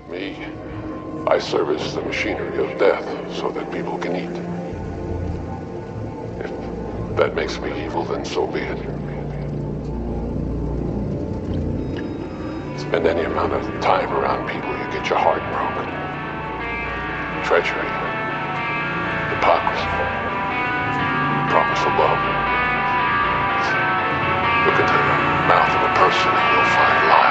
Me, I service the machinery of death so that people can eat. If that makes me evil, then so be it. Spend any amount of time around people, you get your heart broken. Treachery, hypocrisy, promise of love. Look into the mouth of a person and you'll find lies.